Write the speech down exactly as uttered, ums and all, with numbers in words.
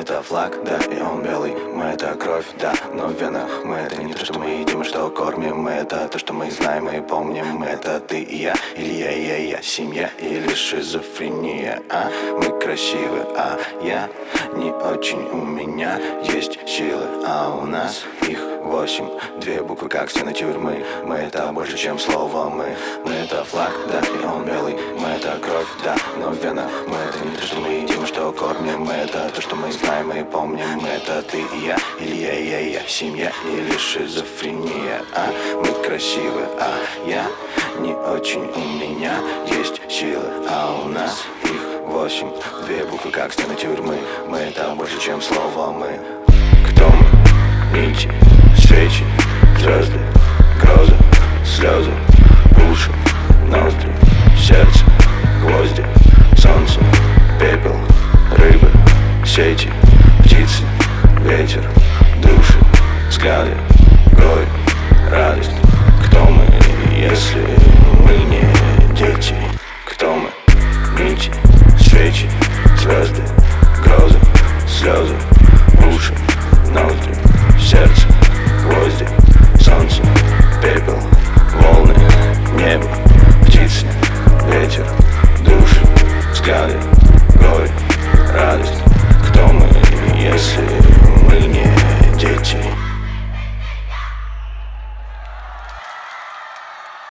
это флаг, да, и он белый. Мы это кровь, да, но в венах. Мы это не то, что мы едим и что кормим. Мы это то, что мы знаем и помним. Мы это ты и я, или я и я, и я. Семья или шизофрения, а? Мы красивы, а я не очень. У меня есть силы, а у нас их восемь. Две буквы, как стены тюрьмы. Мы это больше, чем слово мы. Мы это флаг, да, и он белый. Мы это кровь, да, но в венах. Мы это не то, что мы едим и что кормим. Мы это то, что мы знаем и помним. Мы это ты и я, или я и я, и я. Семья или шизофрения, а? Мы красивы, а я не очень. У меня есть силы, а у нас их восемь. Две буквы, как стены тюрьмы. Мы это больше, чем слово мы. Кто мы? Нити, свечи, звезды, грозы, слезы, уши, ноздри, сердце, гвозди, солнце, пепел, рыбы, сети, птицы, ветер, души, взгляды.